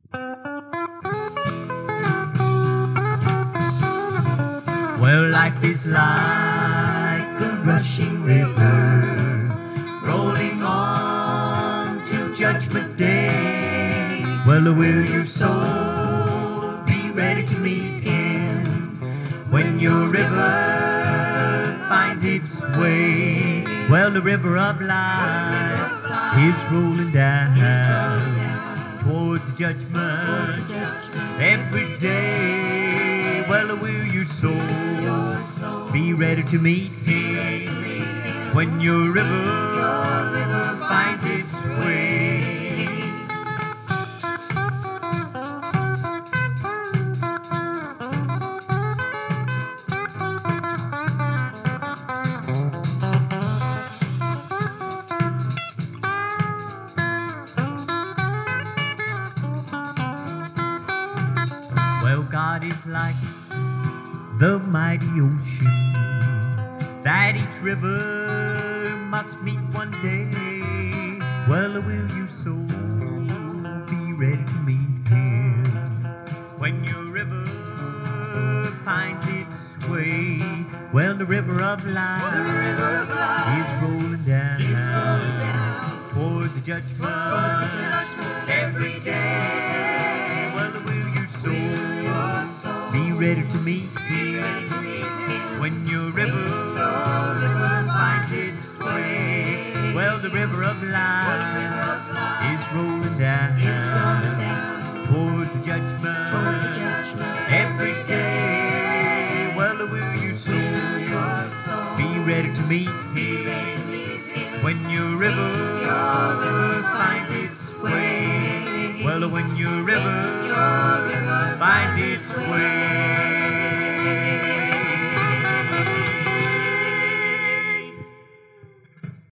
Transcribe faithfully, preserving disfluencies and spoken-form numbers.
Well, life is like a rushing river, rolling on to Judgment Day. Well, will your soul be ready to meet Him when your river finds its way? Well, the river of life is rolling down toward the judgment every day. Well, will your soul be ready to meet Him when your river finds its way? Well, God is like the mighty ocean that each river must meet one day. Well, will your soul be ready to meet Him when your river finds its way? Well, the river of life is rolling down toward the judgment every day. Well, will your soul be ready to meet Him when your river finds its way? Well, the river of life is rolling down toward the judgment every day. Well, will your soul be ready to meet Him when your river finds its way? Well, when your river